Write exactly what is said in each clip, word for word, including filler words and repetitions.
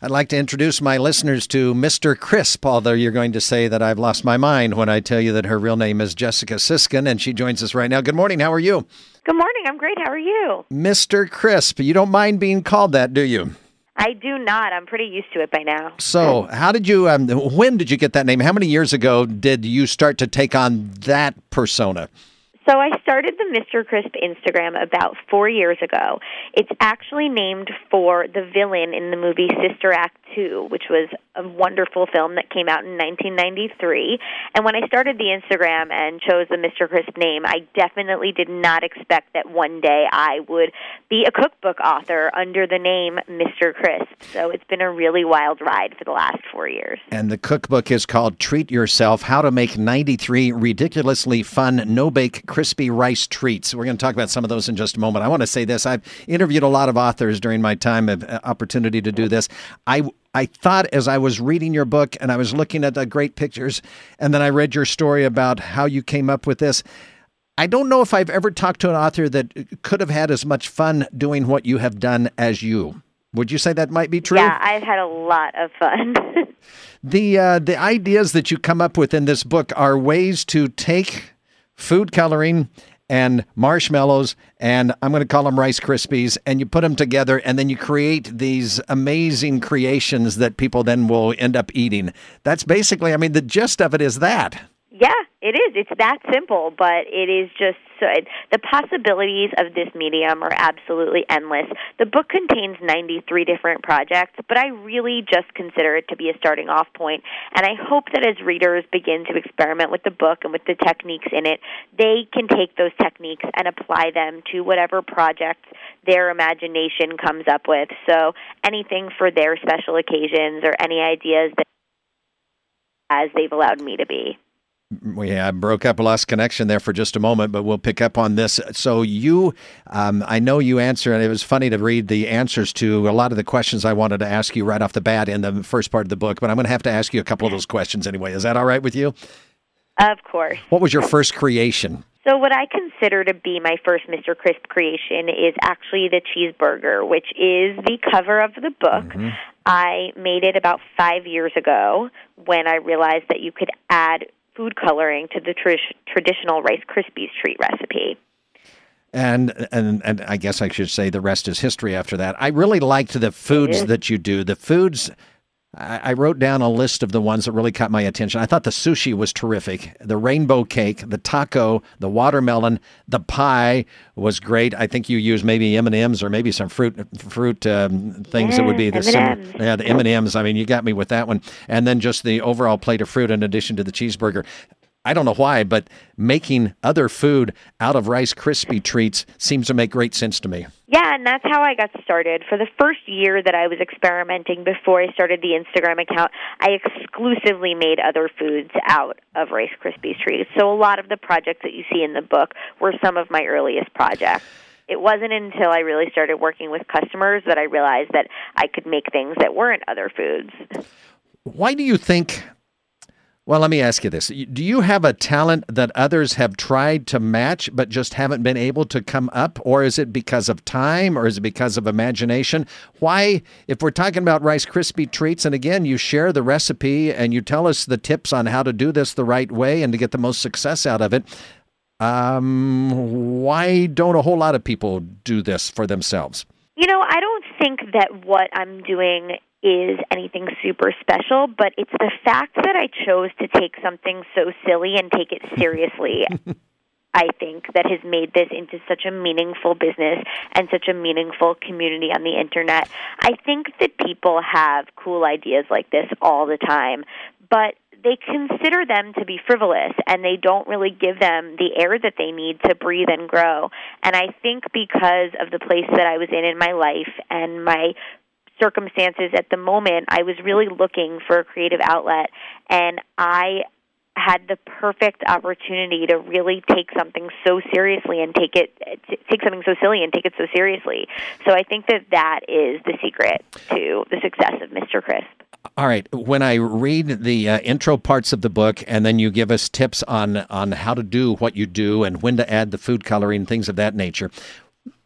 I'd like to introduce my listeners to Mister Crisp, although you're going to say that I've lost my mind when I tell you that her real name is Jessica Siskin, and she joins us right now. Good morning. How are you? Good morning. I'm great. How are you? Mister Crisp. You don't mind being called that, do you? I do not. I'm pretty used to it by now. So how did you, um, when did you get that name? How many years ago did you start to take on that persona? So I started the Mister Crisp Instagram about four years ago. It's actually named for the villain in the movie Sister Act two, which was a wonderful film that came out in nineteen ninety-three. And when I started the Instagram and chose the Mister Crisp name, I definitely did not expect that one day I would be a cookbook author under the name Mister Crisp. So it's been a really wild ride for the last four years. And the cookbook is called Treat Yourself, How to Make ninety-three Ridiculously Fun No-Bake Crispy Rice Treats. We're going to talk about some of those in just a moment. I want to say this. I've interviewed a lot of authors during my time of opportunity to do this. I I thought as I was reading your book and I was looking at the great pictures, and then I read your story about how you came up with this, I don't know if I've ever talked to an author that could have had as much fun doing what you have done as you. Would you say that might be true? Yeah, I've had a lot of fun. the uh, the ideas that you come up with in this book are ways to take food coloring and marshmallows, and I'm going to call them Rice Krispies, and you put them together, and then you create these amazing creations that people then will end up eating. That's basically, I mean, the gist of it is that. Yeah, it is. It's that simple, but it is just so, it, the possibilities of this medium are absolutely endless. The book contains ninety-three different projects, but I really just consider it to be a starting off point, and I hope that as readers begin to experiment with the book and with the techniques in it, they can take those techniques and apply them to whatever project their imagination comes up with. So anything for their special occasions or any ideas that as they've allowed me to be. We uh, broke up, lost connection there for just a moment, but we'll pick up on this. So you, um, I know you answer, and it was funny to read the answers to a lot of the questions I wanted to ask you right off the bat in the first part of the book, but I'm going to have to ask you a couple of those questions anyway. Is that all right with you? Of course. What was your first creation? So what I consider to be my first Mister Crisp creation is actually the cheeseburger, which is the cover of the book. Mm-hmm. I made it about five years ago when I realized that you could add food coloring to the tr- traditional Rice Krispies treat recipe. And, and and I guess I should say the rest is history after that. I really liked the foods that you do. The foods, I, I wrote down a list of the ones that really caught my attention. I thought the sushi was terrific. The rainbow cake, the taco, the watermelon, the pie was great. I think you used maybe M and M's or maybe some fruit fruit um, things yeah, that would be the M and M's. Sim- yeah the M and M's. I mean, you got me with that one. And then just the overall plate of fruit in addition to the cheeseburger. I don't know why, but making other food out of Rice Krispie treats seems to make great sense to me. Yeah, and that's how I got started. For the first year that I was experimenting before I started the Instagram account, I exclusively made other foods out of Rice Krispies treats. So a lot of the projects that you see in the book were some of my earliest projects. It wasn't until I really started working with customers that I realized that I could make things that weren't other foods. Why do you think... Well, let me ask you this. Do you have a talent that others have tried to match but just haven't been able to come up? Or is it because of time, or is it because of imagination? Why, if we're talking about Rice Krispie treats, and again, you share the recipe and you tell us the tips on how to do this the right way and to get the most success out of it, um, why don't a whole lot of people do this for themselves? You know, I don't think that what I'm doing is anything super special, but it's the fact that I chose to take something so silly and take it seriously, I think, that has made this into such a meaningful business and such a meaningful community on the Internet. I think that people have cool ideas like this all the time, but they consider them to be frivolous, and they don't really give them the air that they need to breathe and grow. And I think because of the place that I was in in my life and my circumstances at the moment, I was really looking for a creative outlet, and I had the perfect opportunity to really take something so seriously and take it take something so silly and take it so seriously. So I think that that is the secret to the success of Mister Crisp. All right. When I read the uh, intro parts of the book, and then you give us tips on on how to do what you do and when to add the food coloring, things of that nature,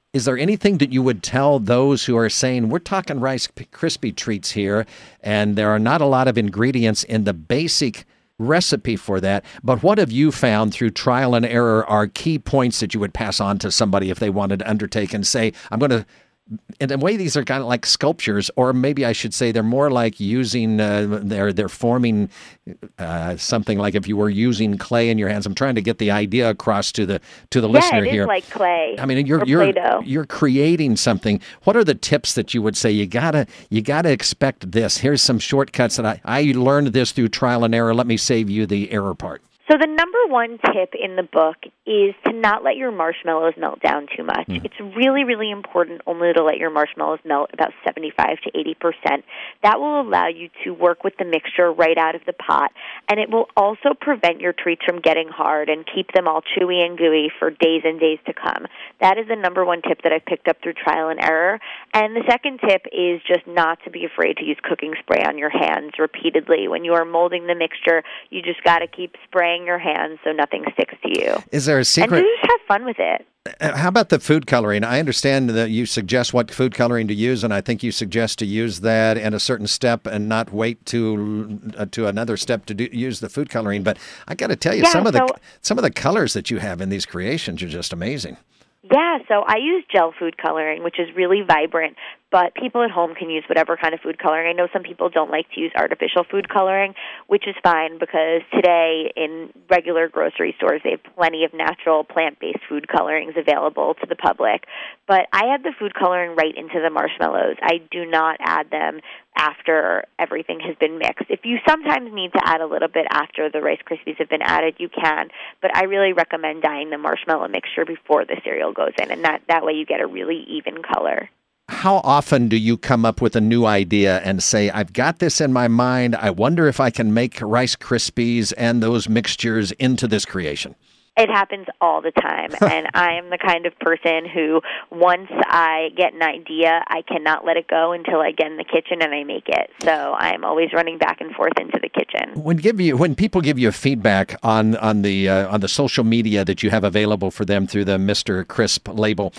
Is there anything that you would tell those who are saying, we're talking Rice Krispie treats here, and there are not a lot of ingredients in the basic recipe for that, but what have you found through trial and error are key points that you would pass on to somebody if they wanted to undertake and say, I'm going to, in a way, these are kind of like sculptures, or maybe I should say they're more like using, uh, they're, they're forming uh, something like if you were using clay in your hands. I'm trying to get the idea across to the to the yeah, listener it is here. like clay. I mean, you're or you're Play-Doh. you're creating something. What are the tips that you would say you gotta you gotta expect this? Here's some shortcuts that I I learned this through trial and error. Let me save you the error part. So the number one tip in the book is to not let your marshmallows melt down too much. Mm. It's really, really important only to let your marshmallows melt about seventy-five to eighty percent. That will allow you to work with the mixture right out of the pot, and it will also prevent your treats from getting hard and keep them all chewy and gooey for days and days to come. That is the number one tip that I've picked up through trial and error. And the second tip is just not to be afraid to use cooking spray on your hands repeatedly. When you are molding the mixture, you just got to keep spraying your hands so nothing sticks to you. Is there a secret? And just have fun with it. How about the food coloring? I understand that you suggest what food coloring to use, and I think you suggest to use that in a certain step and not wait to uh, to another step to do, use the food coloring. But I got to tell you, yeah, some of so, the some of the colors that you have in these creations are just amazing. Yeah, so I use gel food coloring, which is really vibrant, but people at home can use whatever kind of food coloring. I know some people don't like to use artificial food coloring, which is fine because today in regular grocery stores they have plenty of natural plant-based food colorings available to the public. But I add the food coloring right into the marshmallows. I do not add them after everything has been mixed. If you sometimes need to add a little bit after the Rice Krispies have been added, you can, but I really recommend dyeing the marshmallow mixture before the cereal goes in, and that, that way you get a really even color. How often do you come up with a new idea and say, I've got this in my mind, I wonder if I can make Rice Krispies and those mixtures into this creation? It happens all the time, and I am the kind of person who, once I get an idea, I cannot let it go until I get in the kitchen and I make it. So I am always running back and forth into the kitchen. When give you when people give you feedback on on the uh, on the social media that you have available for them through the Mister Crisp label,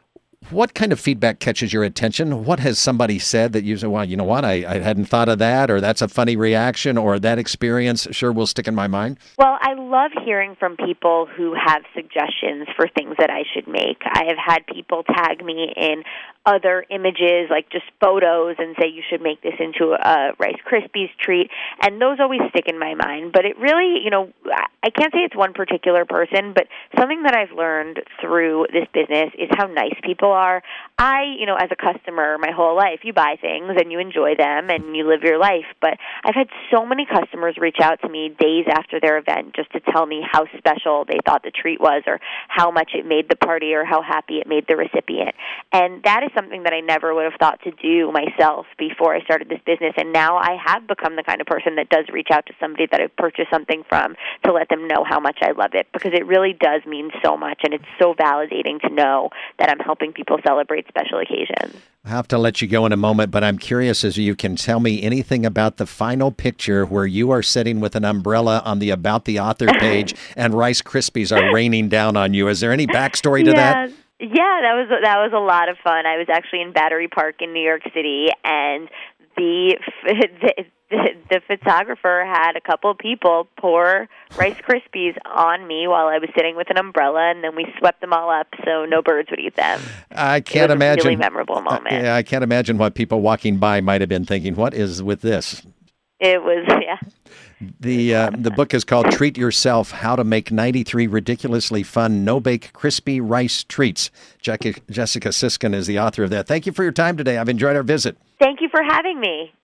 what kind of feedback catches your attention? What has somebody said that you say, well, you know what, I, I hadn't thought of that, or that's a funny reaction, or that experience sure will stick in my mind? Well, I love hearing from people who have suggestions for things that I should make. I have had people tag me in other images, like just photos, and say you should make this into a Rice Krispies treat, and those always stick in my mind. But it really, you know, I can't say it's one particular person, but something that I've learned through this business is how nice people are. I, you know, as a customer, my whole life, you buy things and you enjoy them and you live your life, but I've had so many customers reach out to me days after their event just to tell me how special they thought the treat was, or how much it made the party, or how happy it made the recipient. And that is something that I never would have thought to do myself before I started this business, and now I have become the kind of person that does reach out to somebody that I've purchased something from to let them know how much I love it, because it really does mean so much, and it's so validating to know that I'm helping people celebrate special occasions. I have to let you go in a moment, but I'm curious as you can tell me anything about the final picture where you are sitting with an umbrella on the About the Author page and Rice Krispies are raining down on you. Is there any backstory to yeah. that? Yeah, that was that was a lot of fun. I was actually in Battery Park in New York City, and the the, the, the photographer had a couple of people pour Rice Krispies on me while I was sitting with an umbrella, and then we swept them all up so no birds would eat them. I can't it was imagine. A really memorable moment. Uh, yeah, I can't imagine what people walking by might have been thinking. What is with this? It was, yeah. The uh, the book is called Treat Yourself, How to Make ninety-three Ridiculously Fun No-Bake Crispy Rice Treats. Jessica, Jessica Siskin is the author of that. Thank you for your time today. I've enjoyed our visit. Thank you for having me.